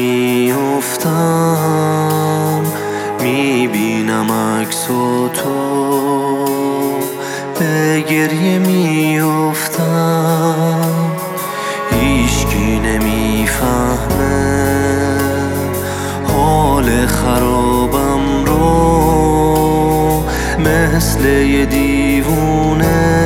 میافتم میبینم عکس تو، به گریه میافتم. هیچکی نمیفهمه حال خرابم رو، مثل یه دیوونه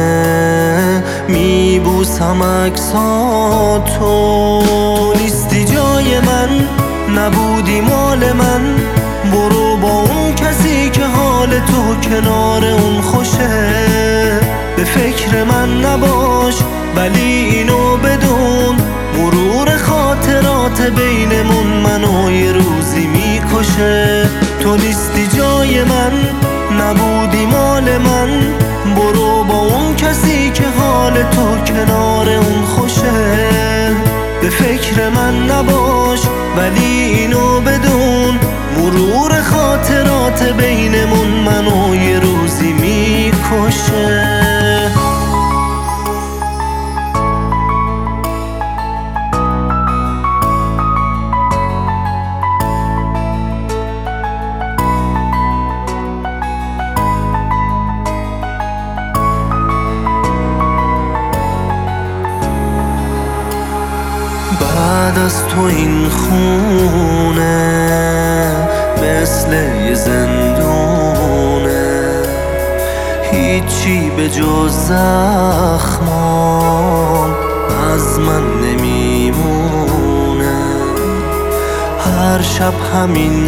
میبوسم عکساتو. نیستی جای من، نبودی مال من، برو با اون کسی که حال تو کنار اون خوشه. به فکر من نباش ولی اینو بدون، مرور خاطرات بینمون منو یه روزی میکشه. تو نیستی جای من، نبودی مال من، برو با اون کسی که حال تو کنار اون خوشه. به فکر من نباش ولی اینو بدون، مرور خاطرات بینمون منو یه روزی میکشه. بعد از تو این خونه مثل یه زندونه، هیچی به جز زخمام از من نمیمونه. هر شب همین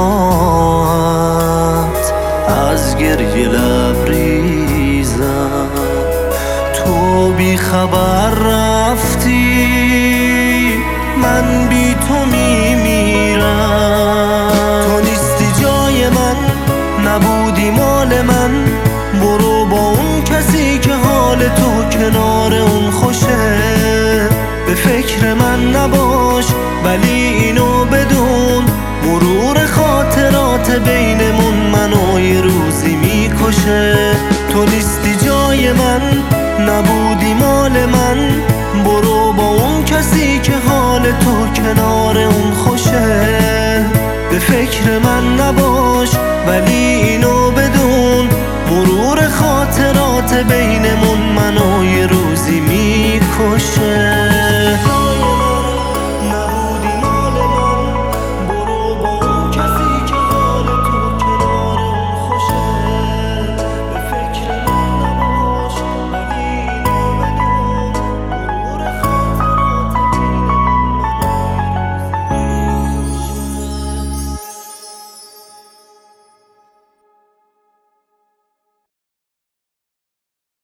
ساعت از گریه لبریزم، تو بی خبر رفتی من بی تو میمیرم. تو نیستی جای من، نبودی مال من، برو با اون کسی که حال تو کنار اون خوشه. به فکر من نباش ولی اینو بدون، مرور خاطرات بینمون منو یه روزی میکشه. تو نیستی جای من، نبودی مال من، برو با اون کسی که حال تو کنار اون خوشه. به فکر من نباش ولی اینو بدون، مرور خاطرات بینمون منو یه روزی میکشه.